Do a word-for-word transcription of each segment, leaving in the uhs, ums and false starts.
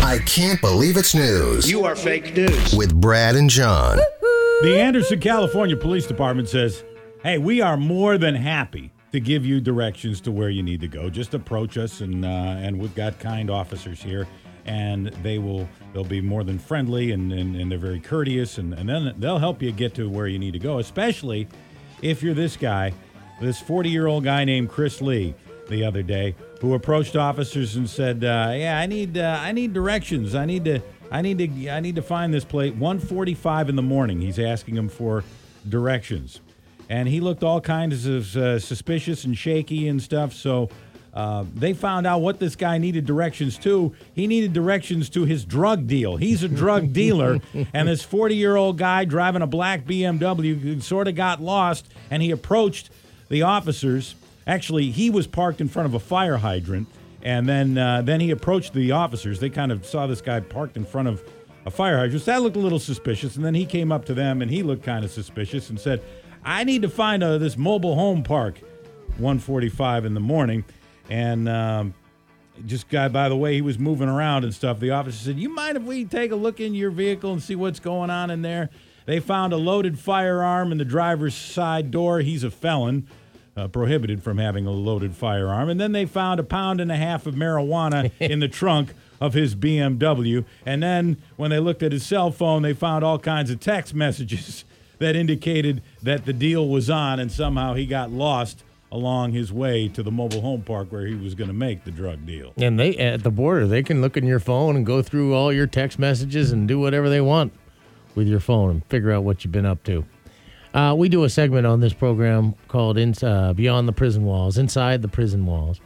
I Can't Believe It's News. You are fake news. With Brad and John. The Anderson, California Police Department says, hey, we are more than happy to give you directions to where you need to go. Just approach us, and uh, and we've got kind officers here, and they will they'll be more than friendly, and, and, and they're very courteous, and, and then they'll help you get to where you need to go, especially if you're this guy, this forty-year-old guy named Chris Lee the other day, who approached officers and said, uh, yeah, I need uh, I need directions. I need to I need to I need to find this place. one forty-five in the morning. He's asking him for directions. And he looked all kinds of uh, suspicious and shaky and stuff. So uh, they found out what this guy needed directions to. He needed directions to his drug deal. He's a drug dealer. And this forty-year-old guy driving a black B M W sort of got lost. And he approached the officers. Actually, he was parked in front of a fire hydrant. And then uh, then he approached the officers. They kind of saw this guy parked in front of a fire hydrant. So that looked a little suspicious. And then he came up to them, and he looked kind of suspicious and said, I need to find uh, this mobile home park, one forty-five in the morning. And um, just guy, by the way, he was moving around and stuff. The officer said, you mind if we take a look in your vehicle and see what's going on in there? They found a loaded firearm in the driver's side door. He's a felon. Uh, prohibited from having a loaded firearm. And then they found a pound and a half of marijuana in the trunk of his B M W. And then when they looked at his cell phone, they found all kinds of text messages that indicated that the deal was on, and somehow he got lost along his way to the mobile home park where he was going to make the drug deal. And they at the border, they can look in your phone and go through all your text messages and do whatever they want with your phone and figure out what you've been up to. Uh, we do a segment on this program called in, uh, Beyond the Prison Walls, Inside the Prison Walls.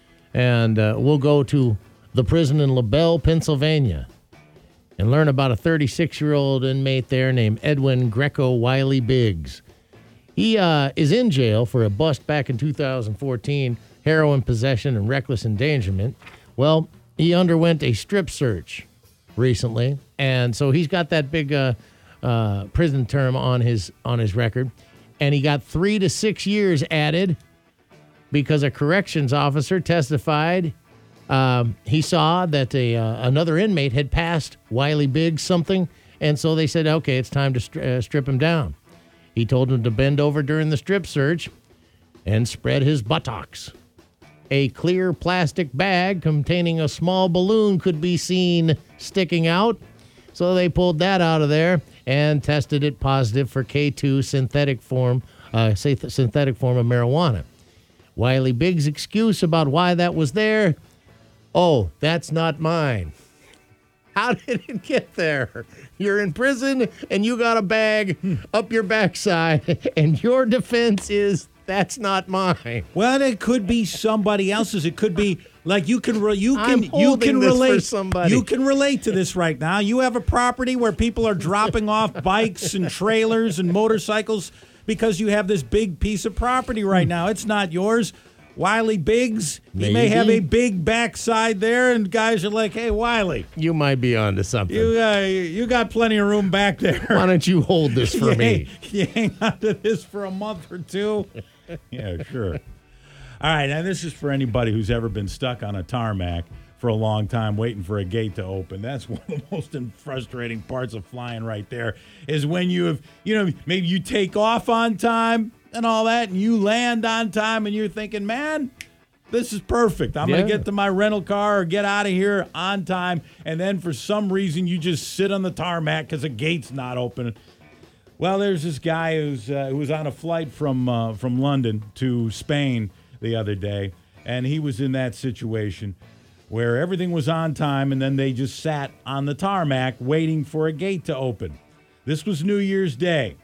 And uh, we'll go to the prison in LaBelle, Pennsylvania, and learn about a thirty-six-year-old inmate there named Edwin Greco Wiley Biggs. He uh, is in jail for a bust back in two thousand fourteen, heroin possession and reckless endangerment. Well, he underwent a strip search recently, and so he's got that big uh, uh, prison term on his on his record, and he got three to six years added because a corrections officer testified. Um, he saw that a, uh, another inmate had passed Wiley Biggs something, and so they said, okay, it's time to stri- uh, strip him down. He told him to bend over during the strip search and spread his buttocks. A clear plastic bag containing a small balloon could be seen sticking out, so they pulled that out of there and tested it positive for K two synthetic form, uh, synthetic form of marijuana. Wiley Biggs' excuse about why that was there: oh, that's not mine. How did it get there? You're in prison and you got a bag up your backside, and your defense is that's not mine. Well, it could be somebody else's. It could be like you can re- you I'm can you can this relate for somebody. You can relate to this right now. You have a property where people are dropping off bikes and trailers and motorcycles because you have this big piece of property right now. It's not yours. Wiley Biggs, he may have a big backside there, and guys are like, hey, Wiley. You might be onto something. You, uh, you got plenty of room back there. Why don't you hold this for you me? Hang, you hang on to this for a month or two. Yeah, sure. All right, and this is for anybody who's ever been stuck on a tarmac for a long time waiting for a gate to open. That's one of the most frustrating parts of flying right there, is when you have, you know, maybe you take off on time and all that, and you land on time, and you're thinking, man, this is perfect. I'm yeah. going to get to my rental car or get out of here on time, and then for some reason you just sit on the tarmac because the gate's not open. Well, there's this guy who's uh, who was on a flight from uh, from London to Spain the other day, and he was in that situation where everything was on time, and then they just sat on the tarmac waiting for a gate to open. This was New Year's Day.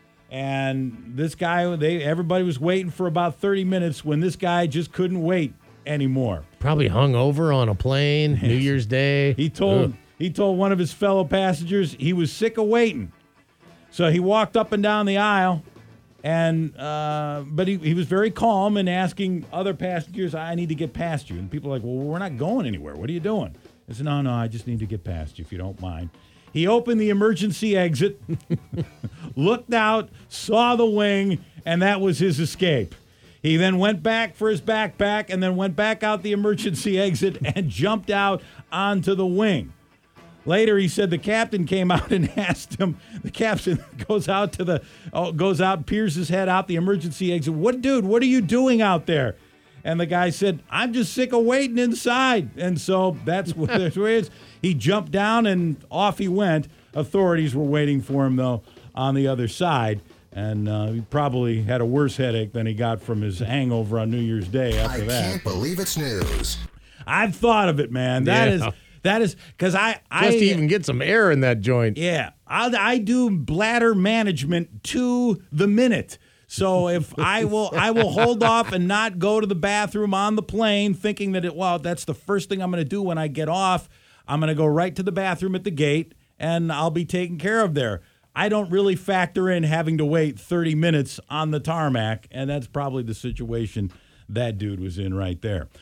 And this guy, they everybody was waiting for about thirty minutes when this guy just couldn't wait anymore. Probably hung over on a plane, New Year's Day. He told Ugh. he told one of his fellow passengers he was sick of waiting. So he walked up and down the aisle, and uh, but he, he was very calm and asking other passengers, I need to get past you. And people are like, well, we're not going anywhere. What are you doing? I said, no, no, I just need to get past you if you don't mind. He opened the emergency exit, looked out, saw the wing, and that was his escape. He then went back for his backpack and then went back out the emergency exit and jumped out onto the wing. Later, he said the captain came out and asked him. The captain goes out to the oh, goes out, peers his head out the emergency exit. What, dude? What are you doing out there? And the guy said, "I'm just sick of waiting inside." And so that's what that's where it is. He jumped down and off he went. Authorities were waiting for him though on the other side, and uh, he probably had a worse headache than he got from his hangover on New Year's Day. After I that, can't believe it's news. I've thought of it, man. That Yeah. is that is because I I Just to even get some air in that joint. Yeah, I, I do bladder management to the minute. So if I will, I will hold off and not go to the bathroom on the plane, thinking that it. Well, that's the first thing I'm going to do when I get off. I'm going to go right to the bathroom at the gate, and I'll be taken care of there. I don't really factor in having to wait thirty minutes on the tarmac, and that's probably the situation that dude was in right there.